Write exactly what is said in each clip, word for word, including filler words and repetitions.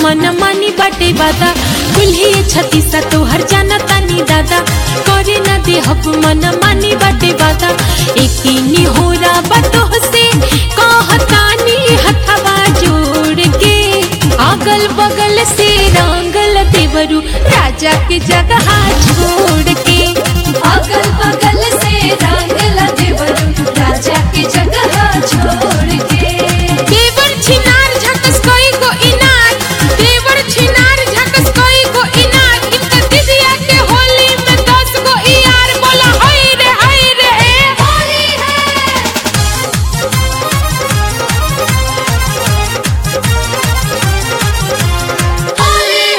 मन मानी बाटे वादा कुल्ही छतीसा तोहर जाना तानी दादा करे न दे हब मन मानी बाटे वादा एकीनी होरा बतोह से कहतानी हथवा जोड़ के अगल बगल से रंगल देवरू राजा के जगह छोड़ के अगल बगल से रंगल देवरू राजा के जगह छोड़ के। देवर छिनार झकस कोई को इनार देवर छिनार झकस कोई को इनार इनका दिदिया के होली में दस को यार बोला हाय रे हाय रे ए होली है होली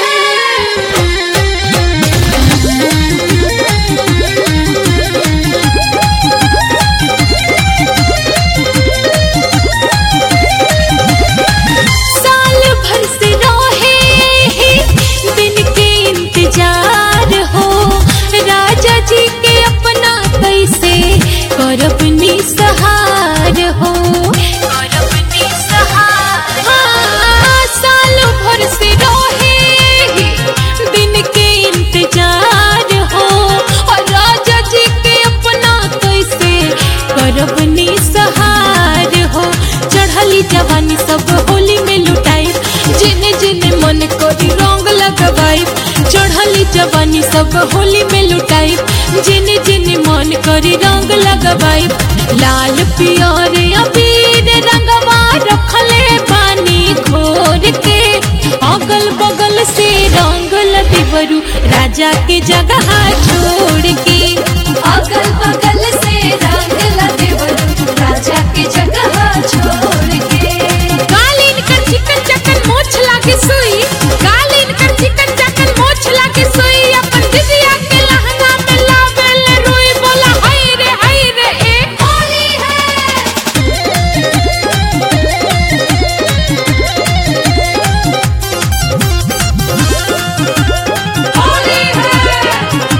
साल भर से रहे दिन के इंतजार हो राजा जी के अपना कैसे करब निसहार हो करब निसहार हाँ, साल भर से रहे दिन के इंतजार हो और राजा जी के अपना कैसे करब निसहार हो चढ़ली जवानी सब होली में लुटाई जिने जिने मन करी रंग लगवाई चढ़ली जवानी सब होली में लुटाई जिने जिने मन करी रंग लगवाई लाल पियर अबीर रंगवा रखले पानी घोर के अगल बगल से रंगल देवरू राजा के जगह छोड़ के अगल बगल से रंगल देवरू राजा के जगह छोड़ के। कालीन कर चिकन चकन मोछ लागे सुई कालीन कर चिकन चकन मोछ लागे सुई अपन दिदिया के लहंगा में लावेल रोई बोला हाय रे हाय रे ए होली है होली है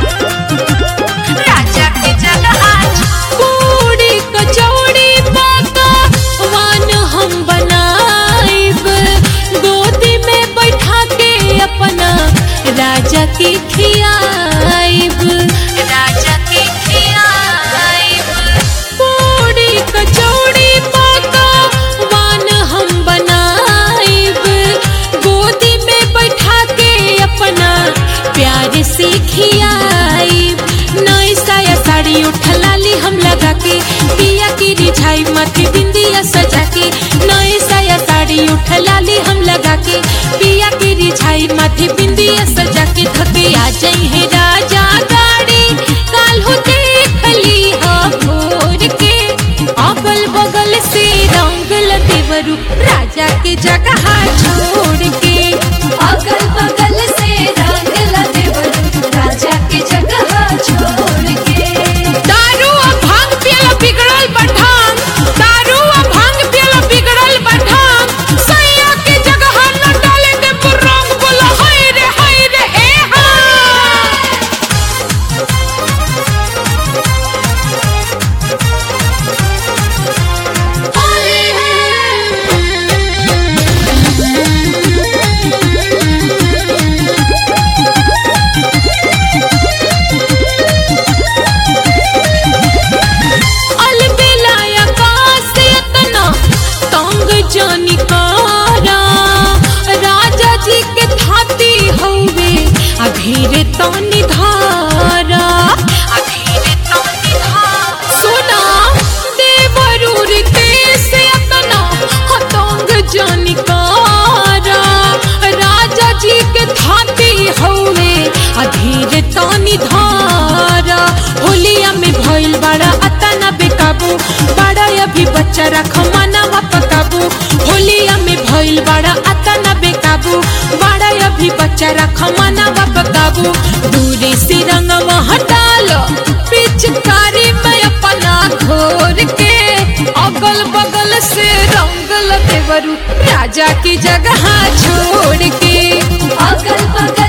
राजा के जगह पूरी कचौड़ी पाका वान हम बनाइब गोदी में बैठा के अपना राजा की खियाइब राजा की खियाइब पूरी कचौड़ी पाका वान हम बनाइब गोदी में बैठा के अपना प्यार से खियाइब नई साया साड़ी उठलाली हम लगा के पिया की रिझाई माथे बिंदिया सजा के नई साया साड़ी उठलाली हम लगा के पिया की रिझाई माथे बिंदिया सजा के थके आ जाई है राजा गाड़ी काल हो देख ली हा भोर के अगल बगल से रंगल देवरू राजा के जगह छोड़ के अगल बगल से रंगल देवरू राजा के जगह छोड़ के। दारू और भांग पियला बिगड़ल बठान दारू और भांग पियला बिगड़ल बठान सैया के जगह न डाले दे रंग बोला हाय रे हाय रे ए हाँ होली अलबेलाया कास इतना तंग जानी कारा राजा जी के थाती हवे अभीर तानी धारा अभीर तानी धारा सुना देवरूर केस इतना तंग जानी कारा राजा जी के थाती हवे अधीर तानी धारा होलिया में भइल बड़ा अतना बेकाबू बड़ा अभी बच्चा रख मनवा पकाबू होलिया में भइल बड़ा अतना बेकाबू बड़ा अभी बच्चा रख मनवा पकाबू दूरी से रंगवा हटा लो पिचकारी में अपना घोर के अगल बगल से रंगल देवरू राजा की जगह छोड़ के अगल बगल